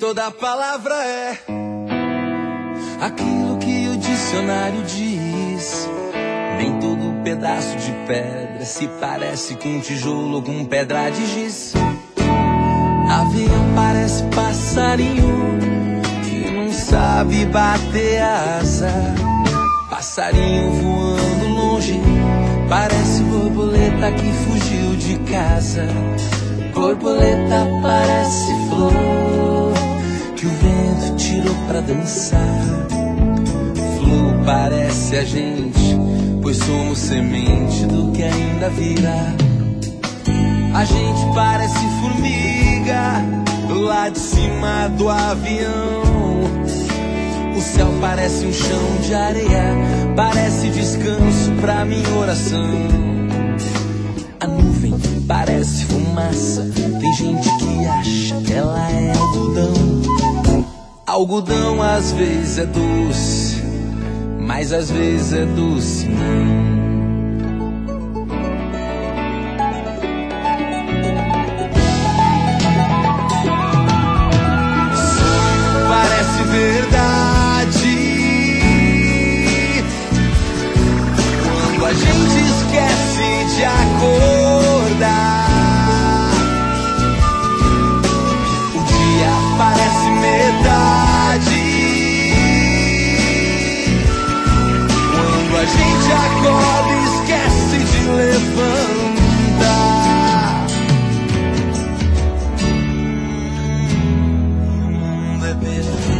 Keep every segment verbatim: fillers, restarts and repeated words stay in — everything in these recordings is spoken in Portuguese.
toda palavra é aquilo que o dicionário diz. Nem todo pedaço de pedra se parece com um tijolo ou com pedra de giz. Avião parece passarinho que não sabe bater asa. Passarinho voando longe parece borboleta que fugiu de casa. Borboleta parece flor que o vento tirou pra dançar. Flor parece a gente, pois somos semente do que ainda virá. A gente parece formiga lá de cima do avião. O céu parece um chão de areia, parece descanso pra minha oração. A nuvem parece fumaça, tem gente que acha que ela é algodão. Algodão às vezes é doce, mas às vezes é doce não. Verdade, quando a gente esquece de acordar, o dia parece metade. Quando a gente acorda e esquece de levantar. O mundo é perfeito.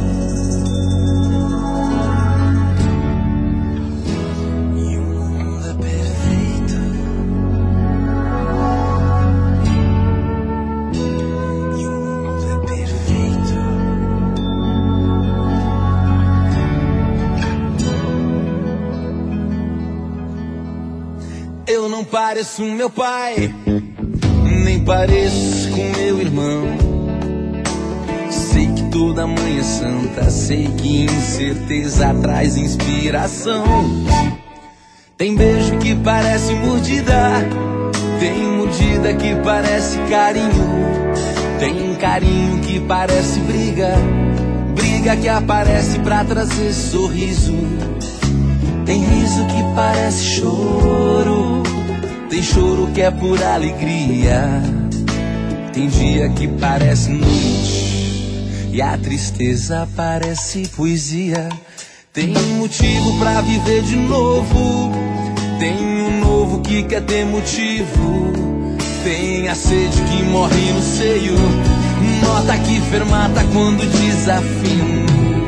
Eu não pareço meu pai, nem pareço com meu irmão. Sei que toda manhã santa, sei que incerteza traz inspiração. Tem beijo que parece mordida, tem mordida que parece carinho. Tem carinho que parece briga, briga que aparece pra trazer sorriso. Tem riso que parece choro, tem choro que é por alegria. Tem dia que parece noite e a tristeza parece poesia. Tem um motivo pra viver de novo, tem um novo que quer ter motivo. Tem a sede que morre no seio, nota que fermata quando desafio.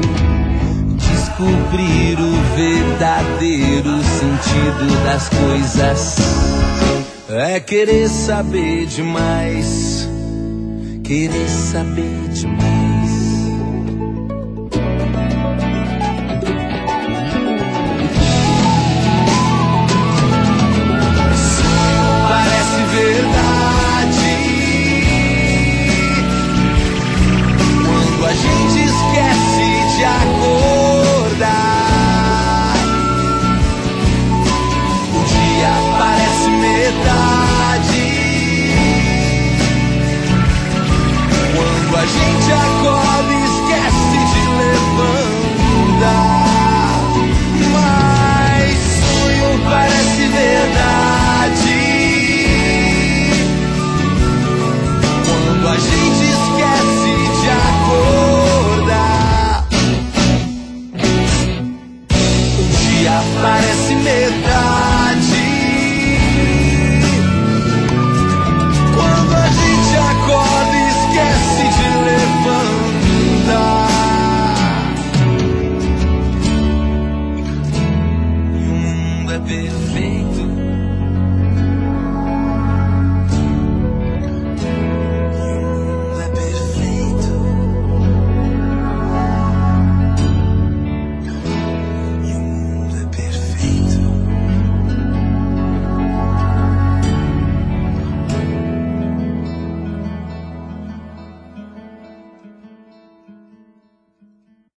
Descobrir o verdadeiro sentido das coisas é querer saber demais, querer saber demais.